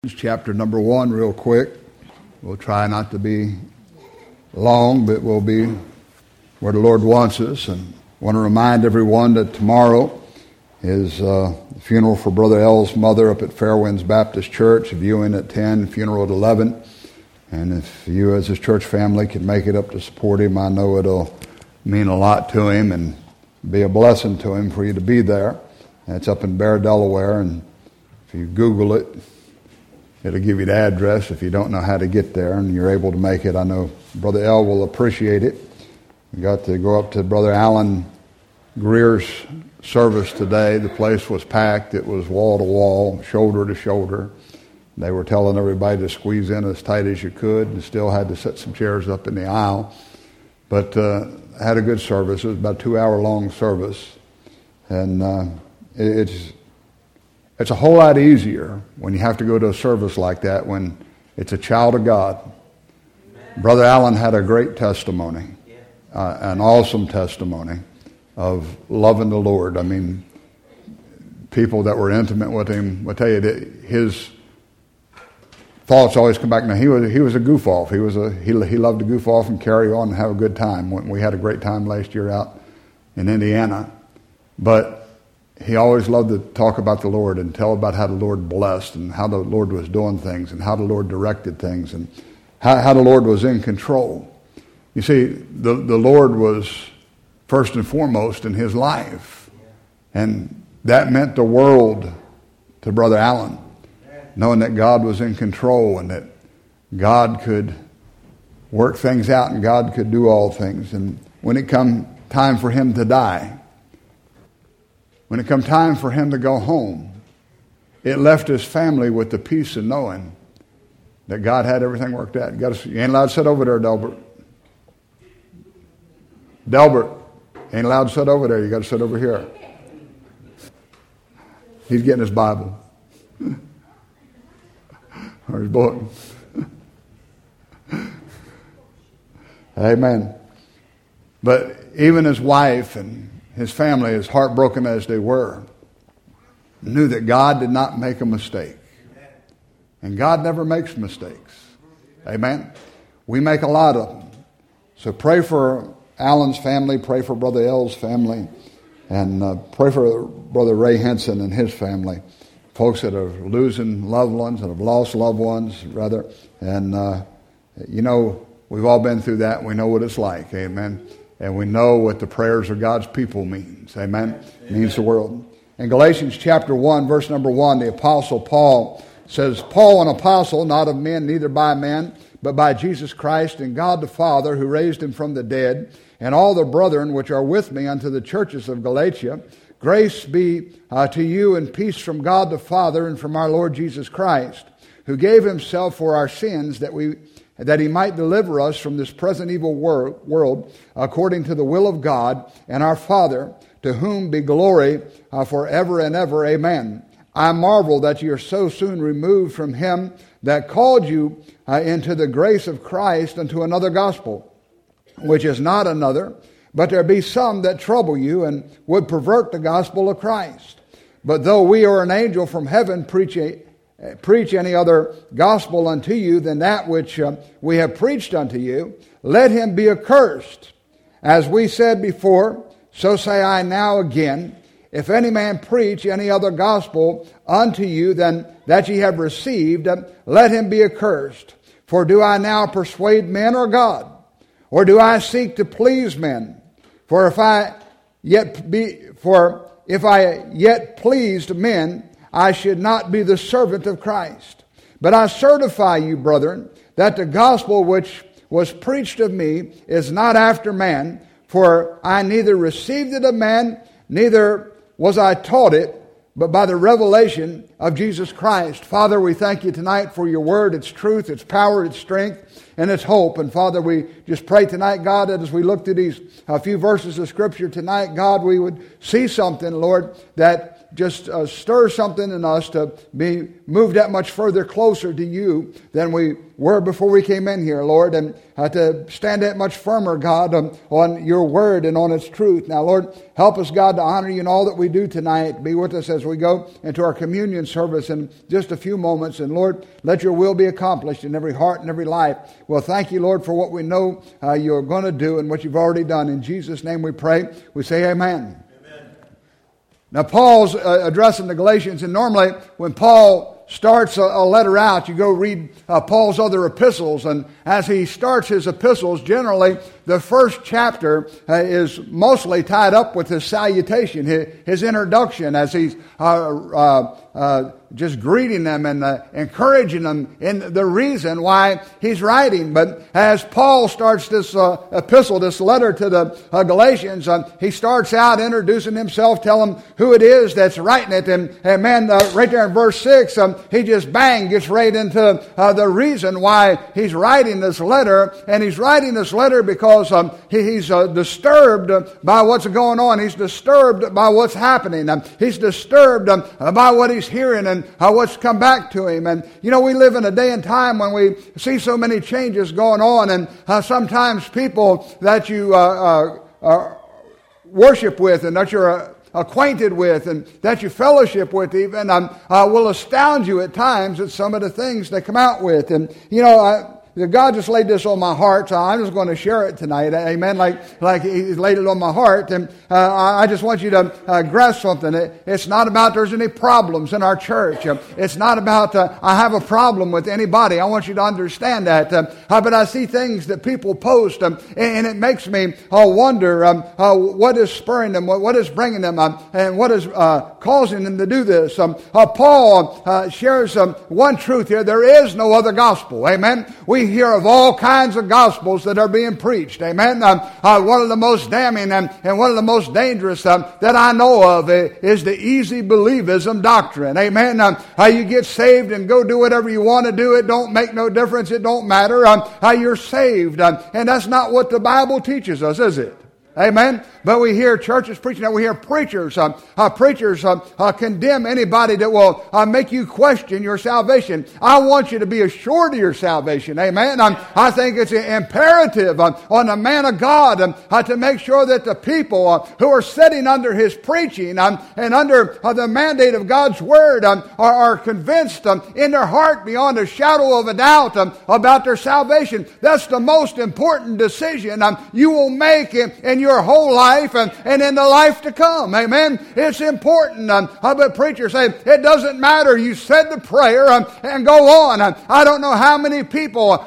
Chapter number 1 real quick. We'll try not to be long, but we'll be where the Lord wants us. And I want to remind everyone that tomorrow is the funeral for Brother L's mother up at Fairwinds Baptist Church. Viewing at 10, funeral at 11. And if you as his church family can make it up to support him, I know it'll mean a lot to him and be a blessing to him for you to be there. And it's up in Bear, Delaware, and if you Google it, it'll give you the address if you don't know how to get there and you're able to make it. I know Brother L will appreciate it. We got to go up to Brother Alan Greer's service today. The place was packed. It was wall to wall, shoulder to shoulder. They were telling everybody to squeeze in as tight as you could and still had to set some chairs up in the aisle. But had a good service. It was about a 2-hour-long service. And it's a whole lot easier when you have to go to a service like that when it's a child of God. Amen. Brother Allen had a great testimony, an awesome testimony of loving the Lord. I mean, people that were intimate with him will tell you that his thoughts always come back. Now, he was a goof off. He loved to goof off and carry on and have a good time. We had a great time last year out in Indiana, but he always loved to talk about the Lord and tell about how the Lord blessed and how the Lord was doing things and how the Lord directed things and how the Lord was in control. You see, the Lord was first and foremost in his life. And that meant the world to Brother Allen, knowing that God was in control and that God could work things out and God could do all things. And when it come time for him to die, when it come time for him to go home, it left his family with the peace of knowing that God had everything worked out. You ain't allowed to sit over there, Delbert. Delbert, ain't allowed to sit over there. You got to sit over here. He's getting his Bible. Or his book. Amen. But even his wife and his family, as heartbroken as they were, knew that God did not make a mistake. And God never makes mistakes. Amen? We make a lot of them. So pray for Alan's family, pray for Brother L's family, and pray for Brother Ray Henson and his family. Folks that are losing loved ones, that have lost loved ones, rather. And, we've all been through that. We know what it's like. Amen? And we know what the prayers of God's people means. Amen? It means the world. In Galatians chapter 1, verse number 1, the Apostle Paul says, Paul, an apostle, not of men, neither by men, but by Jesus Christ and God the Father, who raised him from the dead, and all the brethren which are with me unto the churches of Galatia, grace be to you and peace from God the Father and from our Lord Jesus Christ, who gave himself for our sins that he might deliver us from this present evil world, according to the will of God and our Father, to whom be glory forever and ever. Amen. I marvel that you are so soon removed from him that called you into the grace of Christ unto another gospel, which is not another, but there be some that trouble you and would pervert the gospel of Christ. But though we or an angel from heaven preach any other gospel unto you than that which we have preached unto you, let him be accursed. As we said before, so say I now again, if any man preach any other gospel unto you than that ye have received, let him be accursed. For do I now persuade men or God? Or do I seek to please men? For if I yet pleased men, I should not be the servant of Christ. But I certify you, brethren, that the gospel which was preached of me is not after man, for I neither received it of man, neither was I taught it, but by the revelation of Jesus Christ. Father, we thank you tonight for your word, its truth, its power, its strength, and its hope. And Father, we just pray tonight, God, that as we look through these few verses of Scripture tonight, God, we would see something, Lord, that just stir something in us to be moved that much further closer to you than we were before we came in here, Lord, and to stand that much firmer, God, on your word and on its truth. Now, Lord, help us, God, to honor you in all that we do tonight. Be with us as we go into our communion service in just a few moments. And, Lord, let your will be accomplished in every heart and every life. Well, thank you, Lord, for what we know you're going to do and what you've already done. In Jesus' name we pray. We say amen. Now, Paul's addressing the Galatians, and normally when Paul starts a letter out, you go read Paul's other epistles, and as he starts his epistles, generally the first chapter is mostly tied up with his salutation, his introduction, as he's just greeting them and encouraging them in the reason why he's writing. But as Paul starts this epistle, this letter to the Galatians, he starts out introducing himself, telling them who it is that's writing it. And man, right there in verse 6, he just gets right into the reason why he's writing this letter. And he's writing this letter because he's disturbed by what's going on. He's disturbed by what's happening. He's disturbed by what he's hearing and what's come back to him. And, you know, we live in a day and time when we see so many changes going on, and sometimes people that you worship with and that you're acquainted with and that you fellowship with even will astound you at times at some of the things they come out with. And, you know, God just laid this on my heart, so I'm just going to share it tonight. Amen. Like He laid it on my heart, and I just want you to grasp something. It's not about there's any problems in our church. It's not about I have a problem with anybody. I want you to understand that. But I see things that people post, and it makes me wonder what is spurring them, what is bringing them, and what is causing them to do this. Paul shares one truth here. There is no other gospel. Amen. We hear of all kinds of gospels that are being preached. Amen. One of the most damning and one of the most dangerous that I know of is the easy believism doctrine. Amen. You get saved and go do whatever you want to do. It don't make no difference. It don't matter. You're saved. And that's not what the Bible teaches us, is it? Amen. But we hear churches preaching that. We hear preachers condemn anybody that will make you question your salvation. I want you to be assured of your salvation. Amen. I think it's imperative on the man of God to make sure that the people who are sitting under his preaching and under the mandate of God's word are convinced in their heart beyond a shadow of a doubt about their salvation. That's the most important decision you will make in your whole life and in the life to come. Amen. It's important. But preachers say, it doesn't matter. You said the prayer and go on. I don't know how many people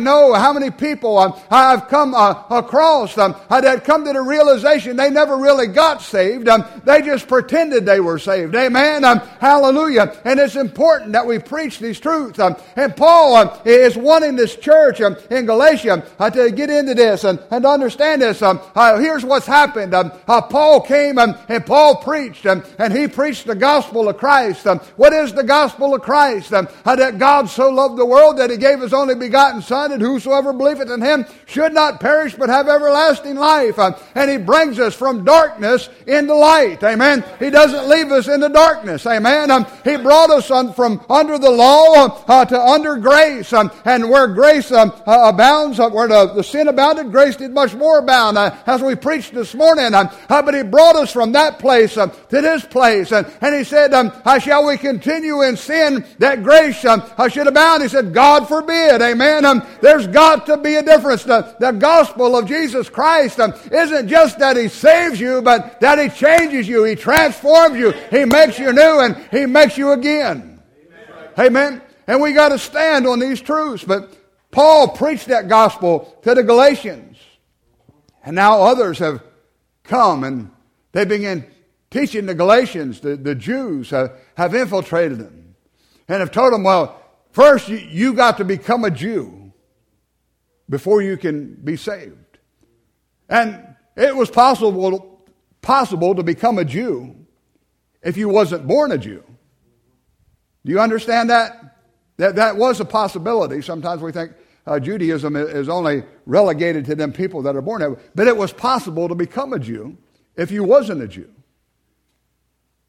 I've come across that come to the realization they never really got saved. They just pretended they were saved. Amen. Hallelujah. And it's important that we preach these truths. And Paul is wanting this church in Galatia to get into this and to understand this. Here's what's happened. Paul came and Paul preached, and he preached the gospel of Christ. What is the gospel of Christ? That God so loved the world that he gave his only begotten Son, and whosoever believeth in him should not perish but have everlasting life. And he brings us from darkness into light. Amen. He doesn't leave us in the darkness. Amen. He brought us from under the law to under grace. And where grace abounds, where the sin abounded, grace did much more abound. As we preached this morning, but he brought us from that place to this place. And he said, shall we continue in sin that grace should abound? He said, God forbid. Amen. There's got to be a difference. The gospel of Jesus Christ isn't just that he saves you, but that he changes you. He transforms you. He makes you new, and he makes you again. Amen. And we got to stand on these truths. But Paul preached that gospel to the Galatians. And now others have come and they began teaching the Galatians. The Jews have infiltrated them and have told them, well, first you got to become a Jew before you can be saved. And it was possible to become a Jew if you wasn't born a Jew. Do you understand that? That was a possibility. Sometimes we think Judaism is only relegated to them people that are born that way. But it was possible to become a Jew if you wasn't a Jew.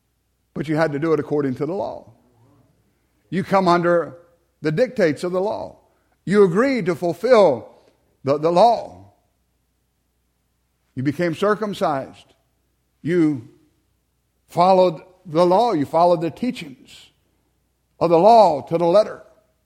but you had to do it according to the law. You come under the dictates of the law. You agreed to fulfill the law. You became circumcised. You followed the law. You followed the teachings of the law to the letter.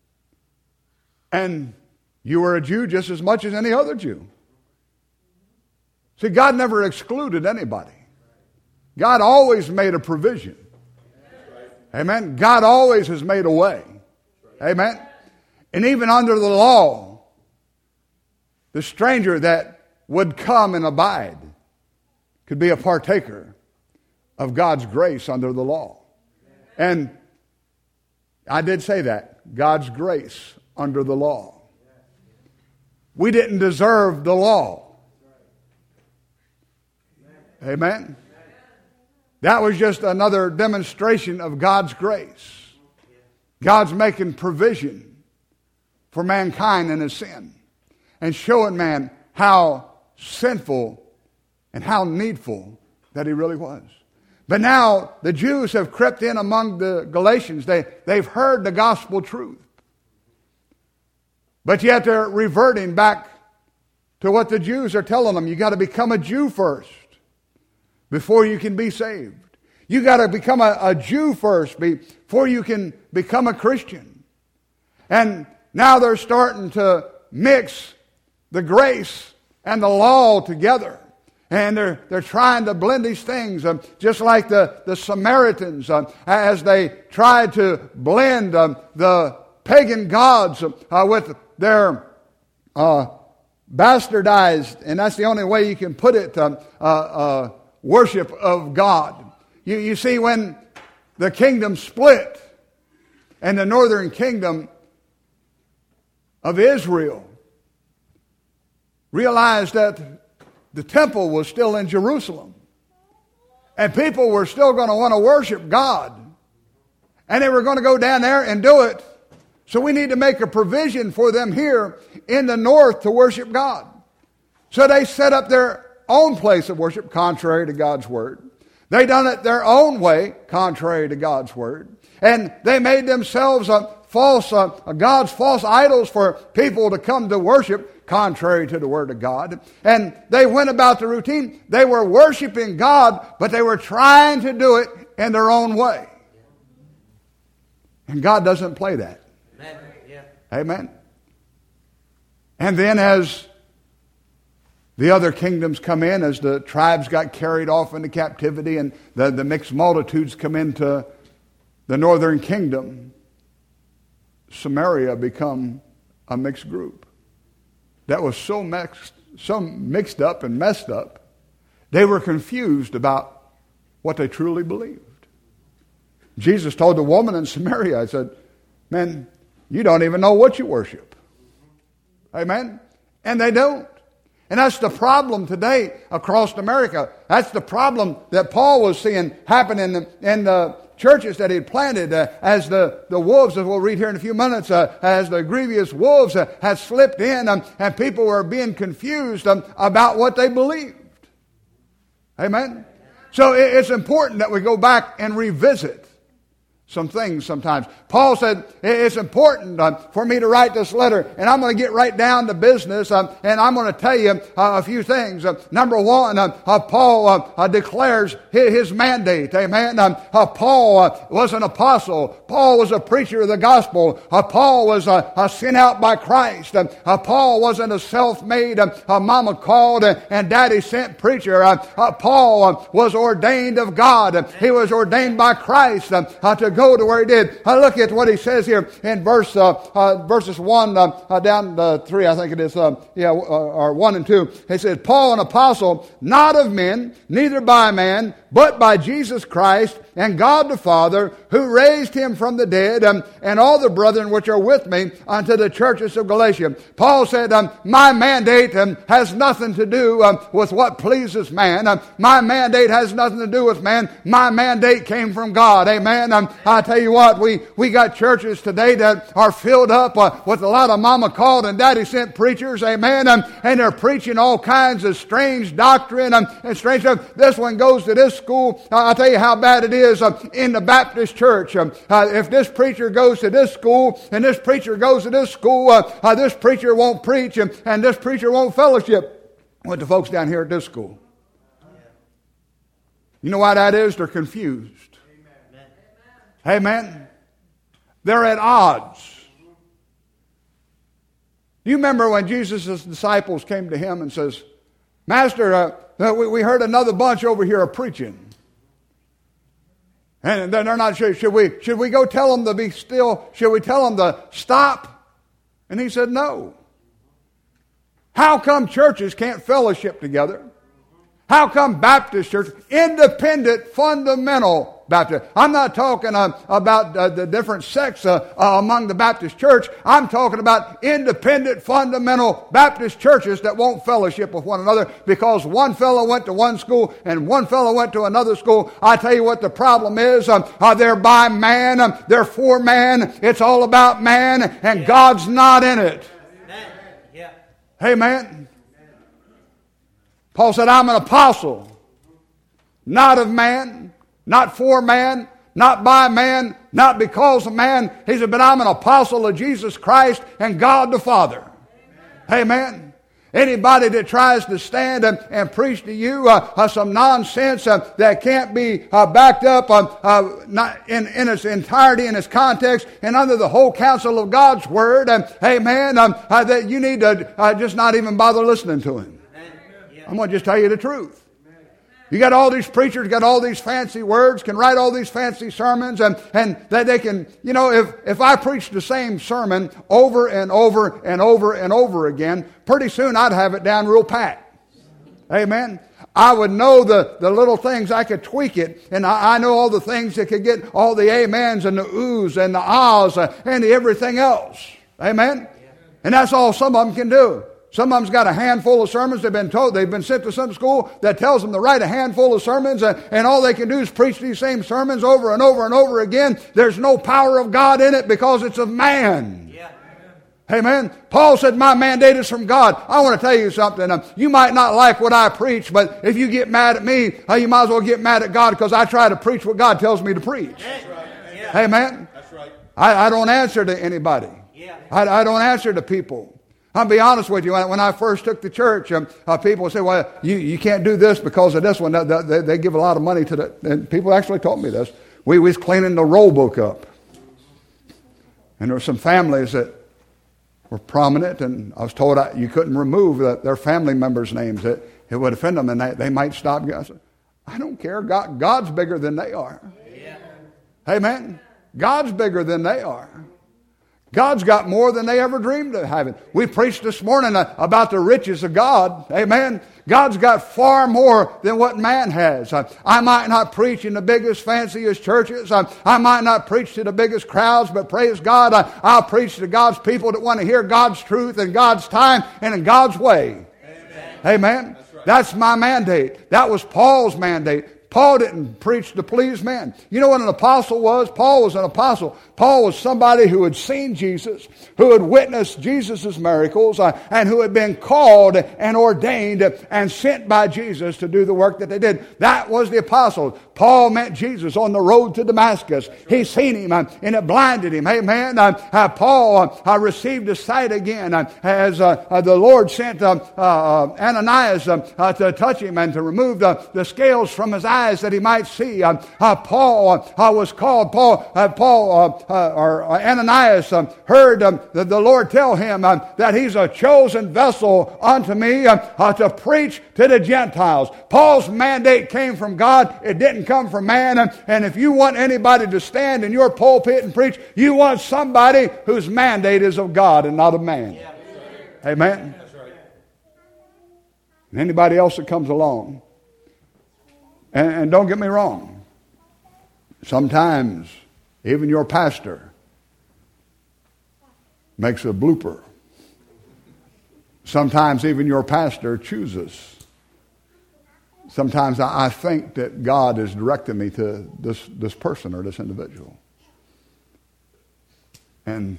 And you were a Jew just as much as any other Jew. See, God never excluded anybody. God always made a provision. Amen. God always has made a way. Amen. And even under the law, the stranger that would come and abide could be a partaker of God's grace under the law. And I did say that, God's grace under the law. We didn't deserve the law. Amen. That was just another demonstration of God's grace. God's making provision for mankind and his sin, and showing man how sinful and how needful that he really was. But now the Jews have crept in among the Galatians. They've heard the gospel truth. But yet they're reverting back to what the Jews are telling them. You got to become a Jew first before you can be saved. You got to become a Jew first before you can become a Christian. And now they're starting to mix the grace and the law together. And they're trying to blend these things, just like the Samaritans, as they tried to blend the pagan gods with their bastardized, and that's the only way you can put it, worship of God. You see, when the kingdom split, and the northern kingdom of Israel realized that the temple was still in Jerusalem, and people were still going to want to worship God, and they were going to go down there and do it. So we need to make a provision for them here in the north to worship God. So they set up their own place of worship contrary to God's word. They done it their own way contrary to God's word. And they made themselves God's false idols for people to come to worship contrary to the word of God. And they went about the routine. They were worshiping God, but they were trying to do it in their own way. And God doesn't play that. Amen. Yeah. Amen. And then as the other kingdoms come in, as the tribes got carried off into captivity and the mixed multitudes come into the northern kingdom, Samaria become a mixed group that was so mixed up and messed up, they were confused about what they truly believed. Jesus told the woman in Samaria, I said, man, you don't even know what you worship. Amen? And they don't. And that's the problem today across America. That's the problem that Paul was seeing happen in the churches that he had planted as the wolves, as we'll read here in a few minutes, as the grievous wolves had slipped in and people were being confused about what they believed. Amen? So it's important that we go back and revisit some things sometimes. Paul said, it's important for me to write this letter, and I'm going to get right down to business, and I'm going to tell you a few things. Number one, Paul declares his mandate. Amen. Paul was an apostle. Paul was a preacher of the gospel. Paul was sent out by Christ. Paul wasn't a self-made, mama called and daddy sent preacher. Paul was ordained of God. He was ordained by Christ to go to where he did. Look at what he says here in verses 1 down to 3, I think it is, or 1 and 2. He says, Paul, an apostle, not of men, neither by man, but by Jesus Christ and God the Father, who raised him from the dead, and all the brethren which are with me unto the churches of Galatia. Paul said, my mandate has nothing to do with what pleases man. My mandate has nothing to do with man. My mandate came from God. Amen. I tell you what, we got churches today that are filled up with a lot of mama called and daddy sent preachers. Amen. And they're preaching all kinds of strange doctrine and strange stuff. This one goes to this school. I'll tell you how bad it is. is in the Baptist church. If this preacher goes to this school and this preacher goes to this school, this preacher won't preach and this preacher won't fellowship with the folks down here at this school. You know why that is? They're confused. Amen. They're at odds. Do you remember when Jesus' disciples came to him and says, Master, we heard another bunch over here preaching. And they're not sure. Should we go tell them to be still? Should we tell them to stop? And he said, no. How come churches can't fellowship together? How come Baptist church, independent, fundamental Baptist? I'm not talking about the different sects among the Baptist church. I'm talking about independent, fundamental Baptist churches that won't fellowship with one another because one fellow went to one school and one fellow went to another school. I tell you what the problem is. They're by man. They're for man. It's all about man, and God's not in it. Amen. Paul said, I'm an apostle, not of man, not for man, not by man, not because of man. He said, but I'm an apostle of Jesus Christ and God the Father. Amen. Anybody that tries to stand and preach to you some nonsense that can't be backed up not in its entirety, in its context, and under the whole counsel of God's Word, amen, that you need to just not even bother listening to him. I'm going to just tell you the truth. You got all these preachers, got all these fancy words, can write all these fancy sermons, and that they can, you know, if I preached the same sermon over and over and over and over again, pretty soon I'd have it down real pat. Amen. I would know the little things, I could tweak it, and I know all the things that could get all the amens and the oohs and the ahs and the everything else. Amen. And that's all some of them can do. Some of them's got a handful of sermons they've been sent to some school that tells them to write a handful of sermons, and all they can do is preach these same sermons over and over and over again. There's no power of God in it because it's of man. Yeah. Amen. Paul said, my mandate is from God. I want to tell you something. You might not like what I preach, but if you get mad at me, you might as well get mad at God because I try to preach what God tells me to preach. That's right. Yeah. Amen. That's right. I don't answer to anybody. Yeah. I don't answer to people. I'll be honest with you. When I first took the church, people would say, well, you can't do this because of this one. They give a lot of money to that. And people actually told me this. We was cleaning the roll book up. And there were some families that were prominent, and I was told you couldn't remove their family members' names. It would offend them, and they might stop. I said, I don't care. God's bigger than they are. Yeah. Amen. God's bigger than they are. God's got more than they ever dreamed of having. We preached this morning about the riches of God. Amen. God's got far more than what man has. I might not preach in the biggest, fanciest churches. I might not preach to the biggest crowds, but praise God, I'll preach to God's people that want to hear God's truth in God's time and in God's way. Amen. Amen. That's right. That's my mandate. That was Paul's mandate. Paul didn't preach to please men. You know what an apostle was? Paul was an apostle. Paul was somebody who had seen Jesus, who had witnessed Jesus' miracles, and who had been called and ordained and sent by Jesus to do the work that they did. That was the apostle. Paul met Jesus on the road to Damascus. He seen him, and it blinded him. Amen. Paul received his sight again as the Lord sent Ananias to touch him and to remove the scales from his eyes that he might see. Paul was called. Ananias heard the Lord tell him that he's a chosen vessel unto me to preach to the Gentiles. Paul's mandate came from God. It didn't come from man. And if you want anybody to stand in your pulpit and preach, you want somebody whose mandate is of God and not of man. Yeah. Amen. That's right. And anybody else that comes along. And don't get me wrong. Sometimes even your pastor makes a blooper. Sometimes even your pastor chooses. Sometimes I think that God is directing me to this person or this individual. And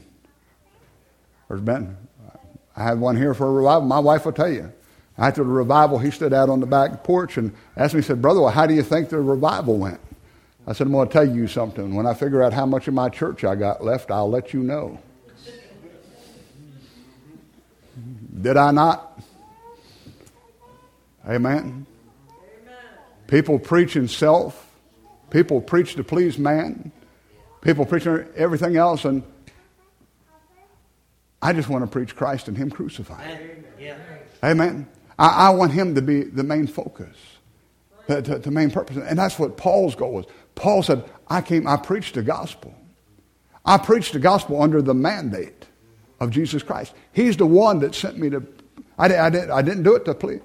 I have one here for a revival. My wife will tell you. After the revival, he stood out on the back porch and asked me, he said, brother, well, how do you think the revival went? I said, I'm going to tell you something. When I figure out how much of my church I got left, I'll let you know. Did I not? Amen. People preach in self. People preach to please man. People preach everything else, and I just want to preach Christ and Him crucified. Amen. I want Him to be the main focus, the main purpose. And that's what Paul's goal was. Paul said, I preached the gospel. I preached the gospel under the mandate of Jesus Christ. He's the one that sent me to, I didn't do it to please,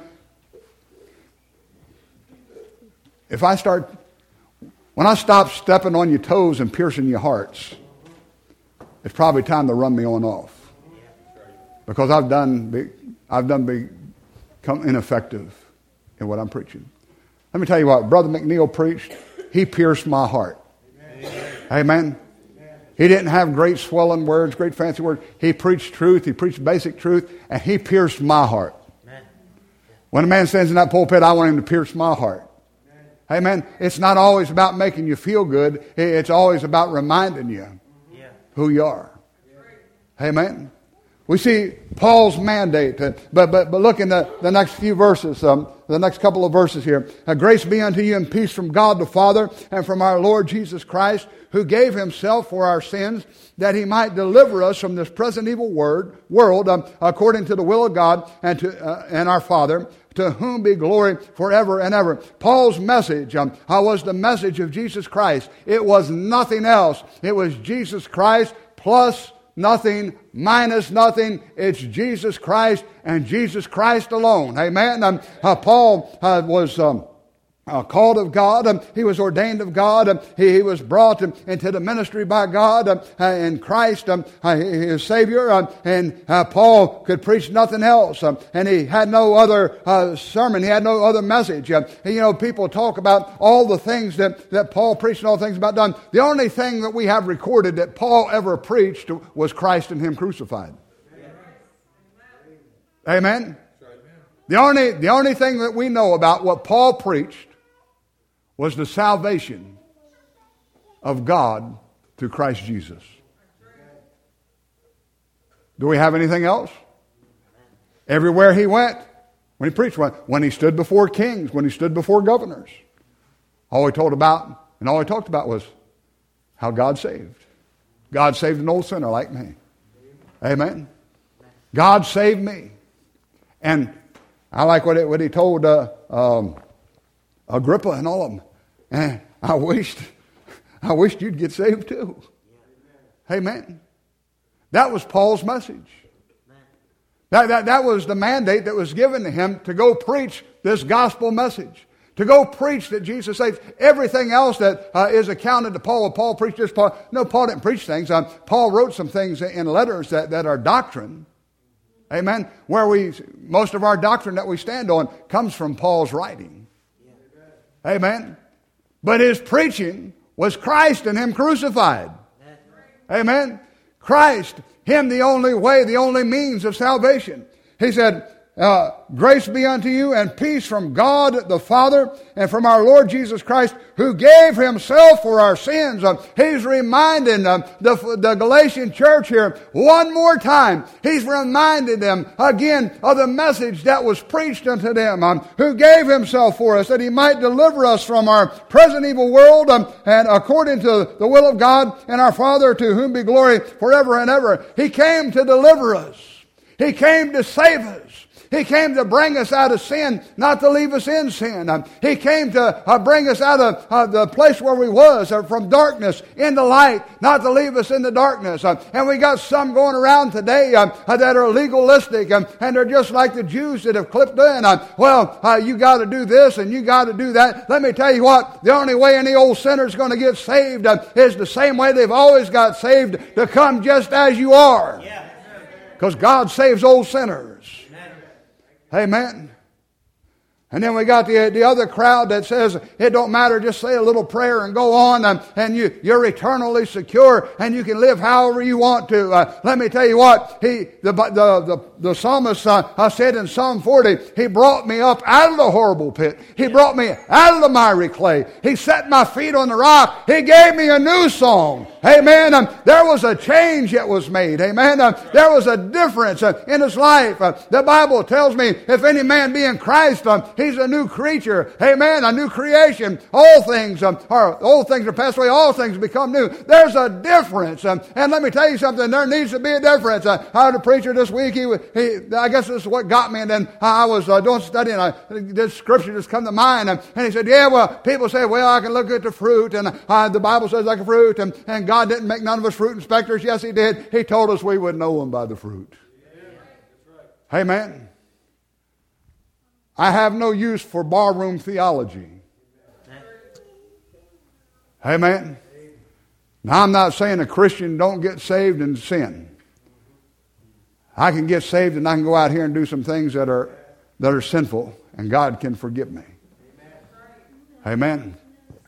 when I stop stepping on your toes and piercing your hearts, it's probably time to run me on off. Because I've done become ineffective in what I'm preaching. Let me tell you what, Brother McNeil preached. He pierced my heart. Amen. He didn't have great swelling words, great fancy words. He preached truth. He preached basic truth. And he pierced my heart. When a man stands in that pulpit, I want him to pierce my heart. Amen. It's not always about making you feel good. It's always about reminding you who you are. Amen. We see Paul's mandate, but look in the next few verses, the next couple of verses here. Grace be unto you and peace from God the Father and from our Lord Jesus Christ, who gave Himself for our sins, that He might deliver us from this present evil world, according to the will of God and our Father, to whom be glory forever and ever. Paul's message was the message of Jesus Christ. It was nothing else. It was Jesus Christ plus nothing, minus nothing. It's Jesus Christ and Jesus Christ alone. Amen. Paul was called of God. He was ordained of God. He was brought into the ministry by God in Christ, His Savior. And Paul could preach nothing else. And he had no other sermon. He had no other message. People talk about all the things that Paul preached and all the things about done. The only thing that we have recorded that Paul ever preached was Christ and Him crucified. Amen. The only thing that we know about what Paul preached was the salvation of God through Christ Jesus. Do we have anything else? Everywhere he went, when he preached, when he stood before kings, when he stood before governors, all he talked about was how God saved. God saved an old sinner like me. Amen. God saved me. And I like what he told Agrippa and all of them. And I wished you'd get saved too. Amen. That was Paul's message. That was the mandate that was given to him to go preach this gospel message. To go preach that Jesus saves. Everything else that is accounted to Paul. Paul preached this. Paul didn't preach things. Paul wrote some things in letters that are doctrine. Amen. Most of our doctrine that we stand on comes from Paul's writing. Amen. But his preaching was Christ and Him crucified. Amen. Christ, Him the only way, the only means of salvation. He said, grace be unto you and peace from God the Father and from our Lord Jesus Christ, who gave Himself for our sins. He's reminding the Galatian church here one more time. He's reminded them again of the message that was preached unto them, who gave Himself for us that He might deliver us from our present evil world, and according to the will of God and our Father, to whom be glory forever and ever. He came to deliver us. He came to save us. He came to bring us out of sin, not to leave us in sin. He came to bring us out of the place where we was, from darkness into light, not to leave us in the darkness. And we got some going around today that are legalistic, and they're just like the Jews that have clipped in. You got to do this and you got to do that. Let me tell you what, the only way any old sinner's going to get saved is the same way they've always got saved, to come just as you are. Because God saves old sinners. Amen. And then we got the other crowd that says it don't matter, just say a little prayer and go on, and you're eternally secure and you can live however you want to. Let me tell you what, the psalmist said in Psalm 40, He brought me up out of the horrible pit. He brought me out of the miry clay. He set my feet on the rock. He gave me a new song. Amen. There was a change that was made. Amen. There was a difference in his life. The Bible tells me if any man be in Christ, he's a new creature. Amen. A new creation. Old things are passed away. All things become new. There's a difference. And let me tell you something. There needs to be a difference. I heard a preacher this week. I guess this is what got me. And then I was doing studying. This scripture just come to mind. And he said, yeah, well, people say, well, I can look at the fruit. And the Bible says like a fruit. And God didn't make none of us fruit inspectors. Yes, He did. He told us we would know them by the fruit. Yeah. Amen. I have no use for barroom theology. Amen. Now, I'm not saying a Christian don't get saved and sin. I can get saved and I can go out here and do some things that are sinful, and God can forgive me. Amen.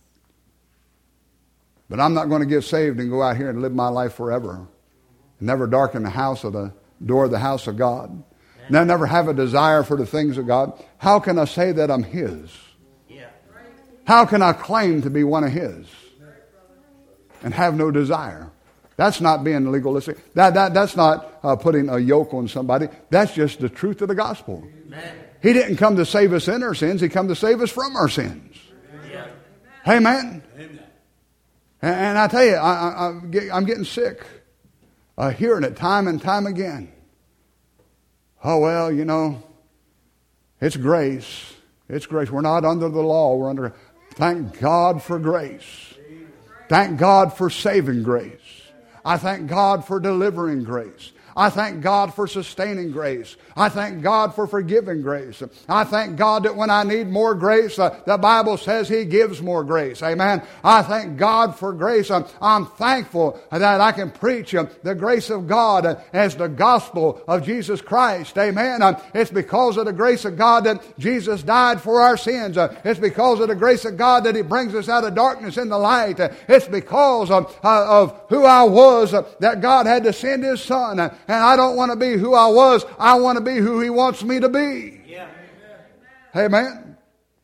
But I'm not going to get saved and go out here and live my life forever. And never darken the door of the house of God. And I never have a desire for the things of God. How can I say that I'm His? How can I claim to be one of His and have no desire? That's not being legalistic. That's not putting a yoke on somebody. That's just the truth of the gospel. Amen. He didn't come to save us in our sins. He come to save us from our sins. Amen. Amen. And I tell you, I'm getting sick hearing it time and time again. Oh, well, it's grace. It's grace. We're not under the law. We're under. Thank God for grace. Thank God for saving grace. I thank God for delivering grace. I thank God for sustaining grace. I thank God for forgiving grace. I thank God that when I need more grace, the Bible says He gives more grace. Amen. I thank God for grace. I'm thankful that I can preach the grace of God as the gospel of Jesus Christ. Amen. It's because of the grace of God that Jesus died for our sins. It's because of the grace of God that He brings us out of darkness into light. It's because of who I was that God had to send His Son. And I don't want to be who I was. I want to be who He wants me to be. Yeah. Amen.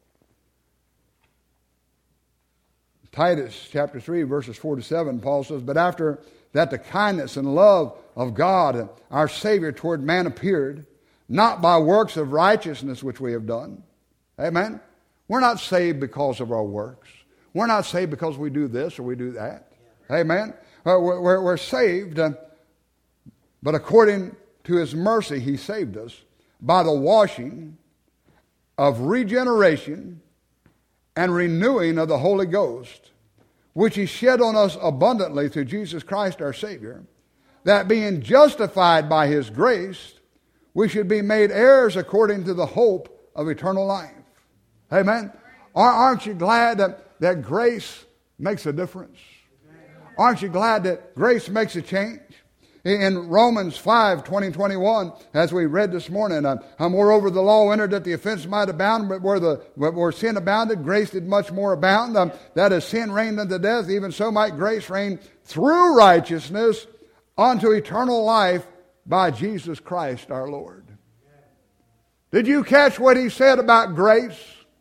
Titus chapter 3 verses 4 to 7, Paul says, but after that the kindness and love of God, our Savior toward man appeared, not by works of righteousness which we have done. Amen. We're not saved because of our works. We're not saved because we do this or we do that. Amen. We're saved but according to His mercy, He saved us by the washing of regeneration and renewing of the Holy Ghost, which He shed on us abundantly through Jesus Christ our Savior, that being justified by His grace, we should be made heirs according to the hope of eternal life. Amen? Aren't you glad that grace makes a difference? Aren't you glad that grace makes a change? In Romans 5, 20, 21, as we read this morning, moreover the law entered that the offense might abound, but where sin abounded, grace did much more abound. That as sin reigned unto death, even so might grace reign through righteousness unto eternal life by Jesus Christ our Lord. Did you catch what he said about grace?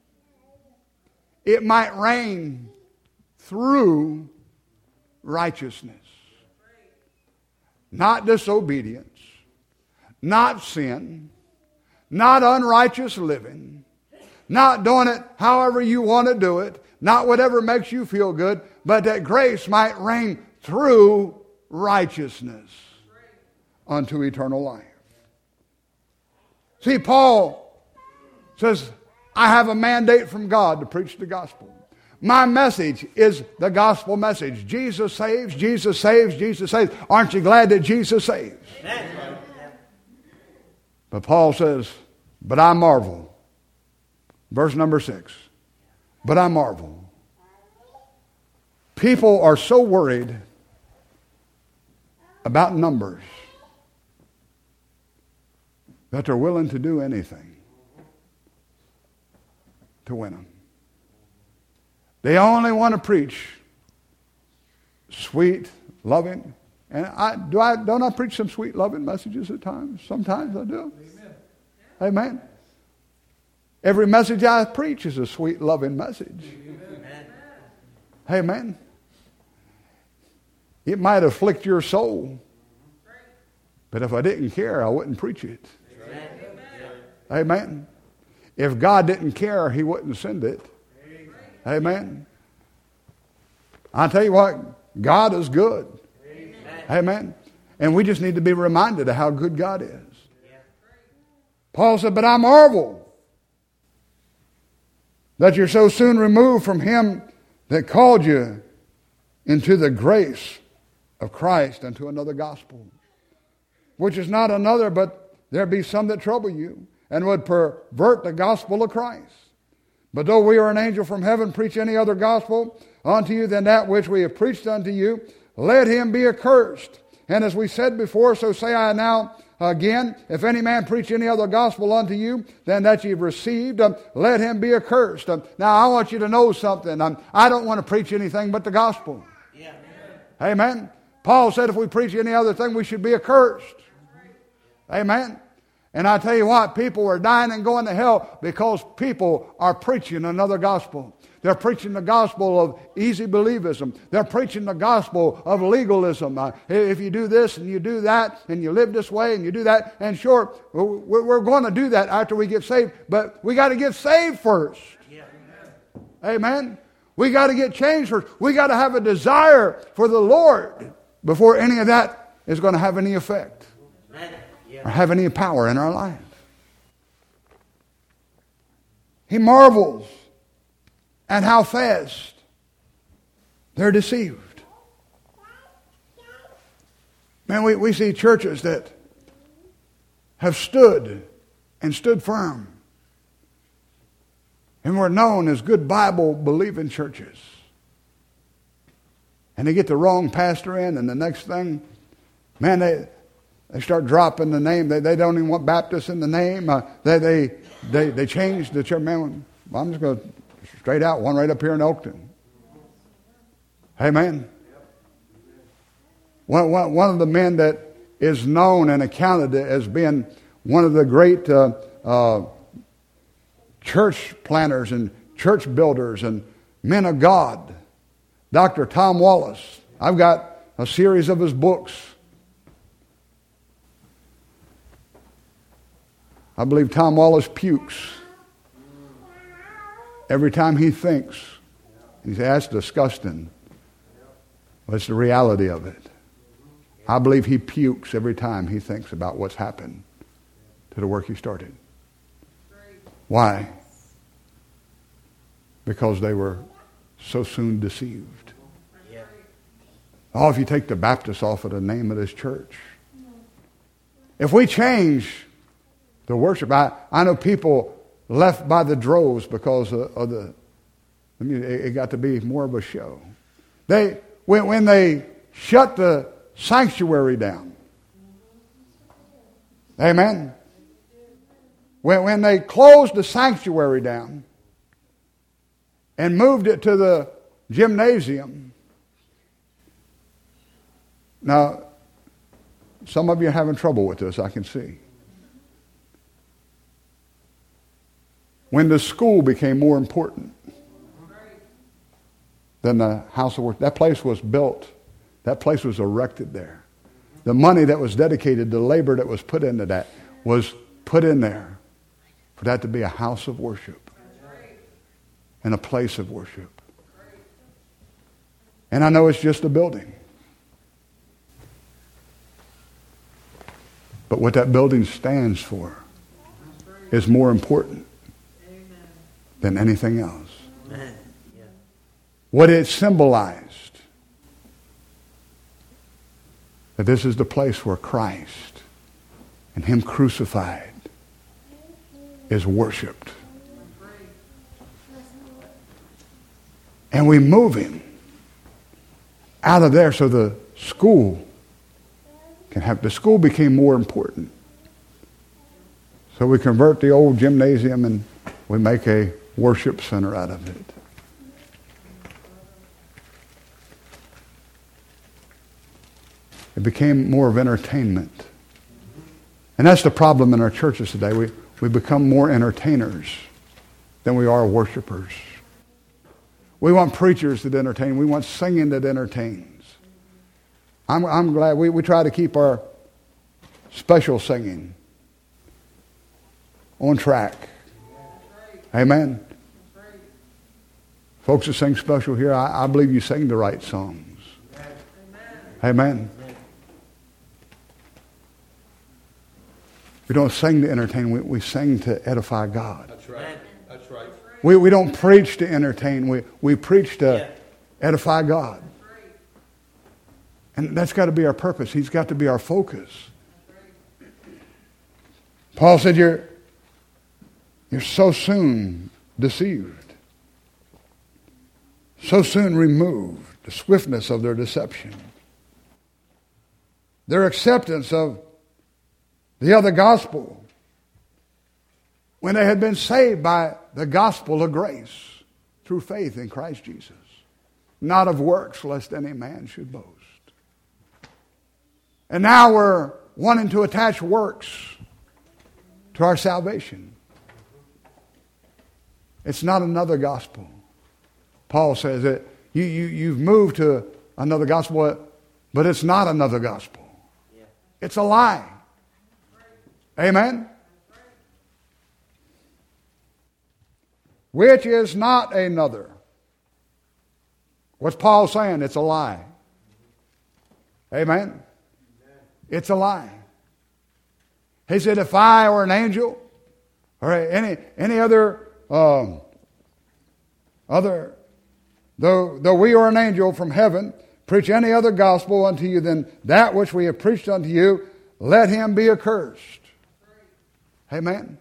It might reign through righteousness. Not disobedience, not sin, not unrighteous living, not doing it however you want to do it, not whatever makes you feel good, but that grace might reign through righteousness unto eternal life. See, Paul says, I have a mandate from God to preach the gospel. My message is the gospel message. Jesus saves, Jesus saves, Jesus saves. Aren't you glad that Jesus saves? Amen. But Paul says, but I marvel. Verse number 6. But I marvel. People are so worried about numbers that they're willing to do anything. to win them. They only want to preach sweet, loving. And don't I preach some sweet, loving messages at times? Sometimes I do. Amen. Every message I preach is a sweet, loving message. Amen. It might afflict your soul, but if I didn't care, I wouldn't preach it. Amen. If God didn't care, He wouldn't send it. Amen. I tell you what, God is good. Amen. And we just need to be reminded of how good God is. Paul said, but I marvel that you're so soon removed from Him that called you into the grace of Christ unto another gospel, which is not another, but there be some that trouble you and would pervert the gospel of Christ. But though we are an angel from heaven preach any other gospel unto you than that which we have preached unto you, let him be accursed. And as we said before, so say I now again, if any man preach any other gospel unto you than that you've received, let him be accursed. Now I want you to know something. I don't want to preach anything but the gospel. Yeah. Amen. Paul said if we preach any other thing, we should be accursed. Amen. And I tell you what, people are dying and going to hell because people are preaching another gospel. They're preaching the gospel of easy believism. They're preaching the gospel of legalism. If you do this and you do that and you live this way and you do that, and sure, we're going to do that after we get saved, but we got to get saved first. Yeah. Amen. We got to get changed first. We got to have a desire for the Lord before any of that is going to have any effect or have any power in our life. He marvels at how fast they're deceived. Man, we see churches that have stood firm and were known as good Bible-believing churches. And they get the wrong pastor in, and the next thing, man, they start dropping the name. They don't even want Baptist in the name. They change the church. Man, I'm just going to straight out, one right up here in Oakton. Amen. One of the men that is known and accounted as being one of the great church planners and church builders and men of God, Dr. Tom Wallace. I've got a series of his books. I believe Tom Wallace pukes every time he thinks. He says, that's disgusting. Well, it's the reality of it. I believe he pukes every time he thinks about what's happened to the work he started. Why? Because they were so soon deceived. Oh, if you take the Baptist off of the name of this church. If we change the worship, I know people left by the droves because of it got to be more of a show. When they shut the sanctuary down. Amen. When they closed the sanctuary down and moved it to the gymnasium. Now, some of you are having trouble with this, I can see. When the school became more important than the house of worship, that place was built, that place was erected there. The money that was dedicated, the labor that was put into that was put in there for that to be a house of worship and a place of worship. And I know it's just a building. But what that building stands for is more important than anything else. Amen. Yeah. What it symbolized, that this is the place where Christ and Him crucified is worshipped. And we move Him out of there so the school can have, the school became more important. So we convert the old gymnasium and we make a worship center out of it. It became more of entertainment. And that's the problem in our churches today. We become more entertainers than we are worshipers. We want preachers that entertain. We want singing that entertains. I'm glad we try to keep our special singing on track. Amen. Folks that sing special here, I believe you sing the right songs. Amen. We don't sing to entertain. We sing to edify God. That's right. That's right. We don't preach to entertain. We preach to edify God. And that's got to be our purpose. He's got to be our focus. Paul said, you're so soon deceived. So soon removed. The swiftness of their deception. Their acceptance of the other gospel, when they had been saved by the gospel of grace through faith in Christ Jesus, not of works, lest any man should boast. And now we're wanting to attach works to our salvation. It's not another gospel. Paul says that you've moved to another gospel, but it's not another gospel. It's a lie. Amen? Which is not another. What's Paul saying? It's a lie. Amen? It's a lie. He said, if I were an angel, or any other, though we are an angel from heaven, preach any other gospel unto you than that which we have preached unto you, let him be accursed. Amen.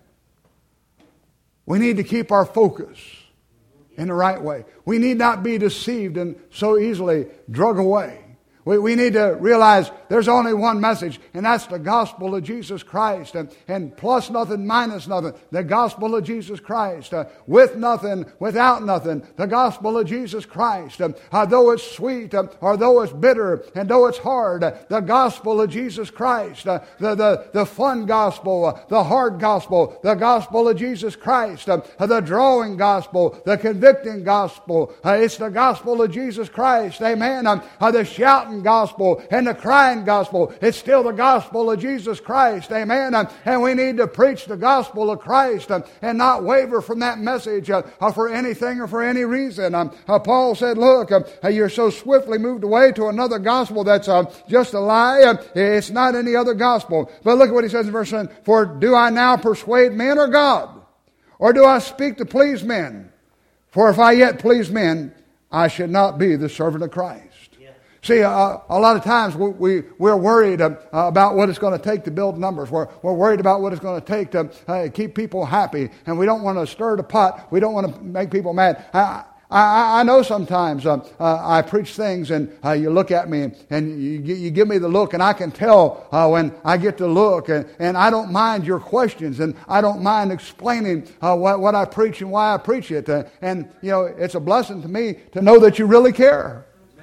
We need to keep our focus in the right way. We need not be deceived and so easily drug away. We need to realize there's only one message, and that's the gospel of Jesus Christ. And plus nothing, minus nothing. The gospel of Jesus Christ. With nothing, without nothing. The gospel of Jesus Christ. Though it's sweet, or though it's bitter, and though it's hard, the gospel of Jesus Christ. The fun gospel, the hard gospel, the gospel of Jesus Christ. The drawing gospel, the convicting gospel. It's the gospel of Jesus Christ. Amen. The shouting gospel and the crying gospel. It's still the gospel of Jesus Christ. Amen. And we need to preach the gospel of Christ and not waver from that message for anything or for any reason. Paul said, look, you're so swiftly moved away to another gospel that's just a lie. It's not any other gospel. But look at what he says in verse 7. For do I now persuade men or God? Or do I speak to please men? For if I yet please men, I should not be the servant of Christ. See, a lot of times we're worried about what it's going to take to build numbers. We're worried about what it's going to take to keep people happy. And we don't want to stir the pot. We don't want to make people mad. I know sometimes I preach things and you look at me and you give me the look, and I can tell when I get the look. And I don't mind your questions, and I don't mind explaining what I preach and why I preach it. And, you know, it's a blessing to me to know that you really care.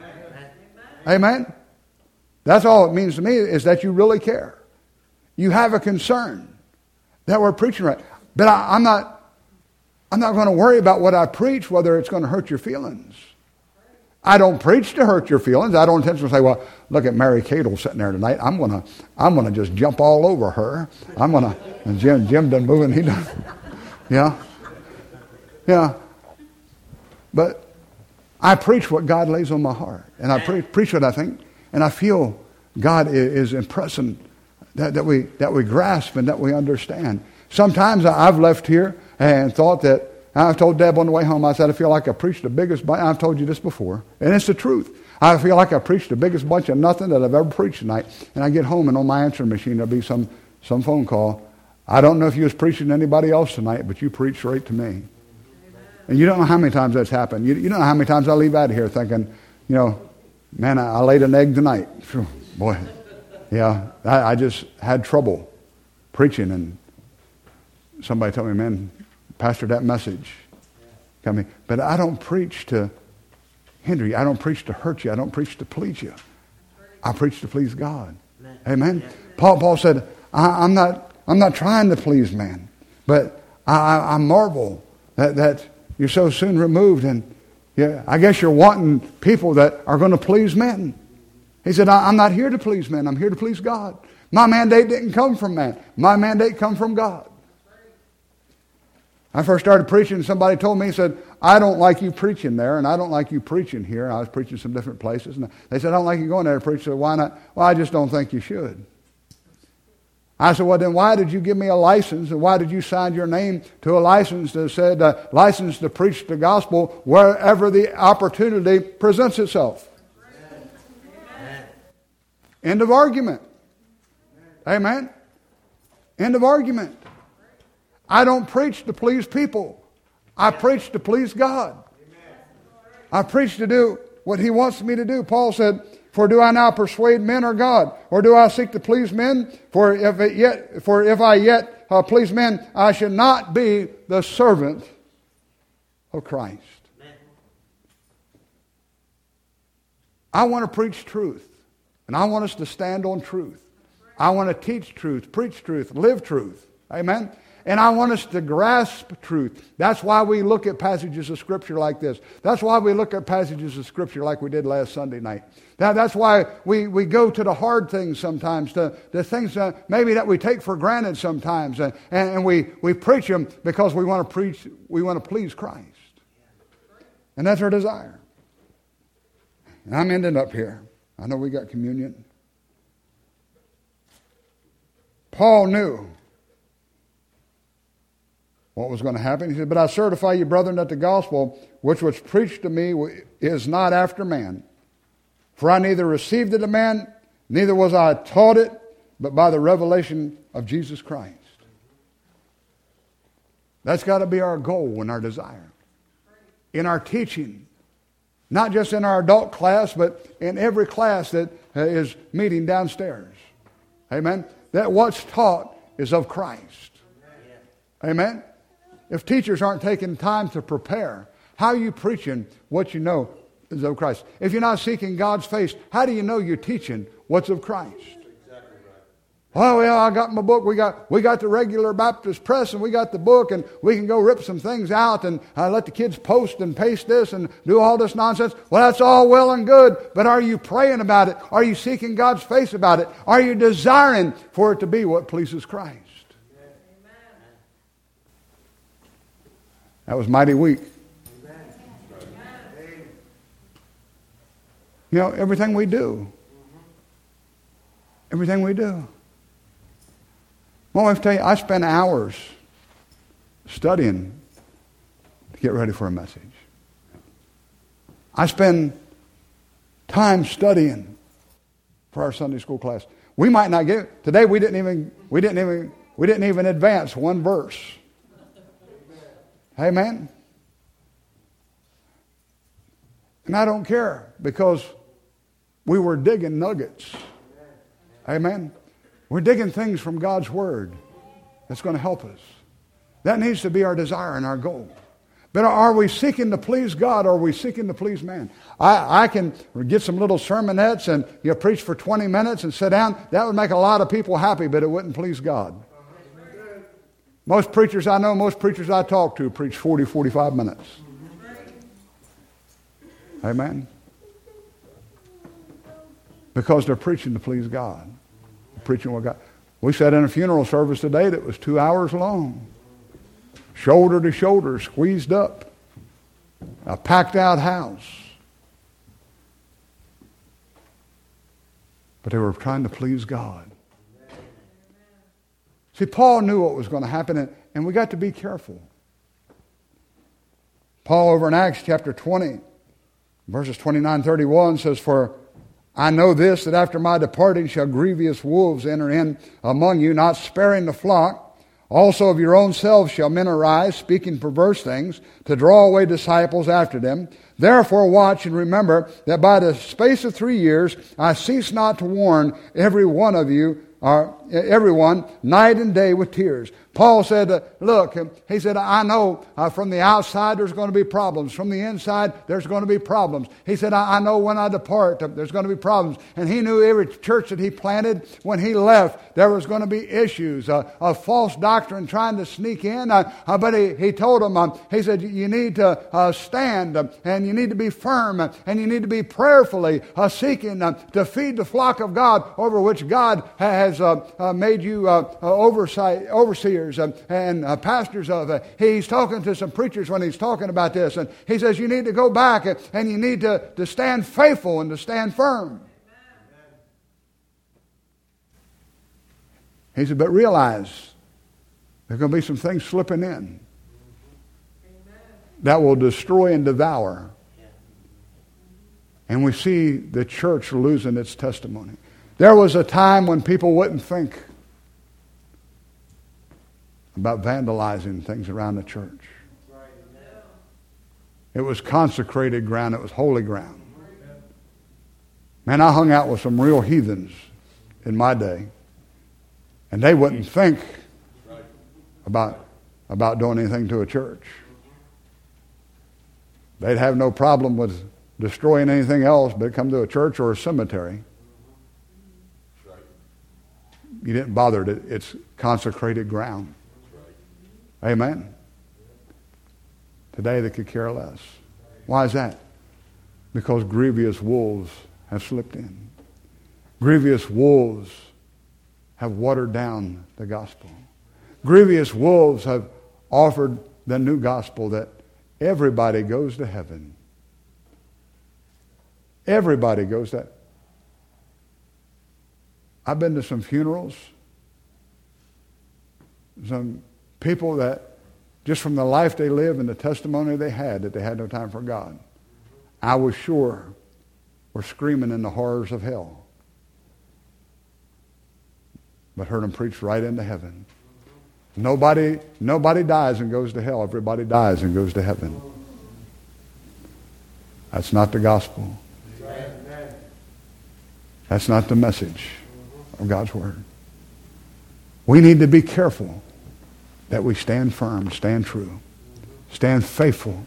Amen? That's all it means to me, is that you really care. You have a concern that we're preaching right. But I'm not going to worry about what I preach, whether it's going to hurt your feelings. I don't preach to hurt your feelings. I don't intentionally say, well, look at Mary Cadle sitting there tonight. I'm gonna just jump all over her. And Jim done moving, he done. Yeah. But I preach what God lays on my heart. And I preach what I think. And I feel God is impressing that we grasp and that we understand. Sometimes I've left here and thought that, I've told Deb on the way home, I said, I feel like I preached the biggest bunch. I've told you this before. And it's the truth. I feel like I preached the biggest bunch of nothing that I've ever preached tonight. And I get home and on my answering machine there'll be some phone call. I don't know if you was preaching to anybody else tonight, but you preached straight to me. And you don't know how many times that's happened. You don't know how many times I leave out of here thinking, man, I laid an egg tonight. Boy, yeah, I just had trouble preaching. And somebody told me, man, Pastor, that message, coming. But I don't preach to hinder you. I don't preach to hurt you. I don't preach to please you. I preach to please God. Amen. Paul said, I'm not trying to please man, but I marvel that you're so soon removed, and I guess you're wanting people that are going to please men. He said, I'm not here to please men. I'm here to please God. My mandate didn't come from man. My mandate come from God. I first started preaching, somebody told me, he said, I don't like you preaching there, and I don't like you preaching here. I was preaching some different places, and they said, I don't like you going there to preach. I said, why not? Well, I just don't think you should. I said, well, then why did you give me a license, and why did you sign your name to a license that said, license to preach the gospel wherever the opportunity presents itself? Amen. End of argument. Amen. End of argument. I don't preach to please people. I preach to please God. I preach to do what He wants me to do. Paul said, for do I now persuade men or God? Or do I seek to please men? For if I yet please men, I should not be the servant of Christ. I want to preach truth. And I want us to stand on truth. I want to teach truth, preach truth, live truth. Amen? And I want us to grasp truth. That's why we look at passages of Scripture like this. That's why we look at passages of Scripture like we did last Sunday night. That's why we go to the hard things sometimes, the things maybe that we take for granted sometimes. And we preach them because we want to please Christ. And that's our desire. And I'm ending up here. I know we got communion. Paul knew what was going to happen. He said, but I certify you, brethren, that the gospel which was preached to me is not after man. For I neither received it of man, neither was I taught it, but by the revelation of Jesus Christ. That's got to be our goal and our desire. In our teaching, not just in our adult class, but in every class that is meeting downstairs. Amen? That what's taught is of Christ. Amen? If teachers aren't taking time to prepare, how are you preaching what you know is of Christ? If you're not seeking God's face, how do you know you're teaching what's of Christ? Exactly right. Oh, well, I got my book. We got the regular Baptist press, and we got the book, and we can go rip some things out and let the kids post and paste this and do all this nonsense. Well, that's all well and good, but are you praying about it? Are you seeking God's face about it? Are you desiring for it to be what pleases Christ? That was mighty weak. You know, everything we do. Well, I have to tell you, I spend hours studying to get ready for a message. I spend time studying for our Sunday school class. We might not get today. We didn't even advance one verse. Amen. And I don't care because we were digging nuggets. Amen. We're digging things from God's Word that's going to help us. That needs to be our desire and our goal. But are we seeking to please God or are we seeking to please man? I can get some little sermonettes and preach for 20 minutes and sit down. That would make a lot of people happy, but it wouldn't please God. Most preachers I know, most preachers I talk to preach 40, 45 minutes. Amen? Because they're preaching to please God. Preaching what God. We sat in a funeral service today that was 2 hours long. Shoulder to shoulder, squeezed up. A packed out house. But they were trying to please God. See, Paul knew what was going to happen, and we got to be careful. Paul over in Acts chapter 20, verses 29-31 says, for I know this, that after my departing shall grievous wolves enter in among you, not sparing the flock. Also of your own selves shall men arise, speaking perverse things, to draw away disciples after them. Therefore watch and remember that by the space of 3 years I cease not to warn everyone night and day with tears. Paul said, look, he said, I know from the outside there's going to be problems. From the inside there's going to be problems. He said, I know when I depart there's going to be problems. And he knew every church that he planted, when he left, there was going to be issues of false doctrine trying to sneak in. But he told them, he said, you need to stand and you need to be firm and you need to be prayerfully seeking to feed the flock of God over which God has made you overseers and pastors of. He's talking to some preachers when he's talking about this, and he says you need to go back and you need to stand faithful and to stand firm. He said, but realize there's going to be some things slipping in that will destroy and devour. And we see the church losing its testimony. There was a time when people wouldn't think about vandalizing things around the church. It was consecrated ground. It was holy ground. Man, I hung out with some real heathens in my day, and they wouldn't think about doing anything to a church. They'd have no problem with destroying anything else, but come to a church or a cemetery. You didn't bother. It's consecrated ground. Amen. Today they could care less. Why is that? Because grievous wolves have slipped in. Grievous wolves have watered down the gospel. Grievous wolves have offered the new gospel that everybody goes to heaven. Everybody goes to. I've been to some funerals. Some people that, just from the life they live and the testimony they had, that they had no time for God. I was sure were screaming in the horrors of hell. But heard them preach right into heaven. Nobody dies and goes to hell. Everybody dies and goes to heaven. That's not the gospel. That's not the message of God's Word. We need to be careful that we stand firm, stand true, stand faithful,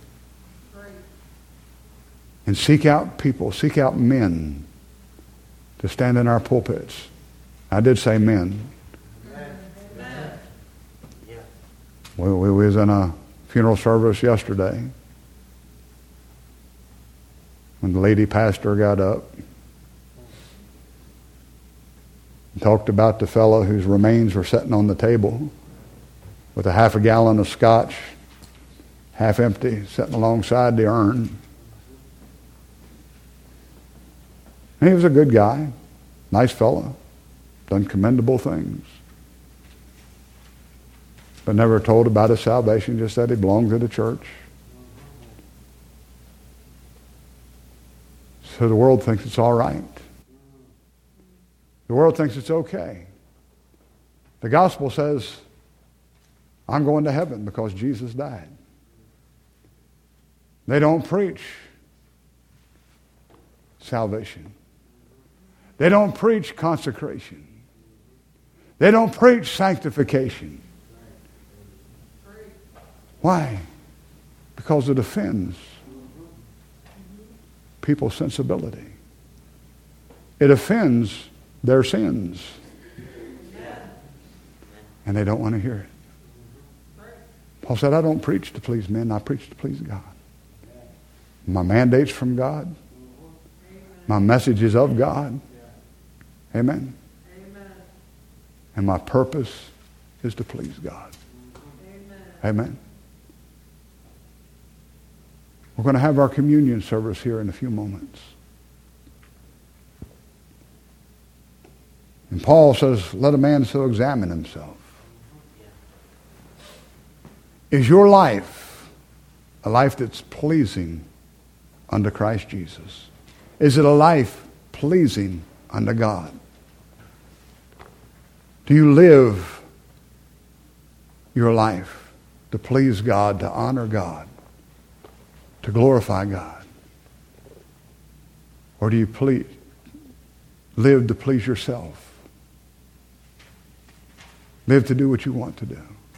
and seek out people, seek out men to stand in our pulpits. I did say men. We was in a funeral service yesterday when the lady pastor got up and talked about the fellow whose remains were sitting on the table with a half a gallon of scotch, half empty, sitting alongside the urn. And he was a good guy, nice fellow, done commendable things. But never told about his salvation, just that he belonged to the church. So the world thinks it's all right. The world thinks it's okay. The gospel says, I'm going to heaven because Jesus died. They don't preach salvation. They don't preach consecration. They don't preach sanctification. Why? Because it offends people's sensibility. It offends their sins. And they don't want to hear it. Paul said, I don't preach to please men, I preach to please God. My mandate's from God. My message is of God. Amen. And my purpose is to please God. Amen. We're going to have our communion service here in a few moments. And Paul says, let a man so examine himself. Is your life a life that's pleasing unto Christ Jesus? Is it a life pleasing unto God? Do you live your life to please God, to honor God, to glorify God? Or do you live to please yourself? Live to do what you want to do?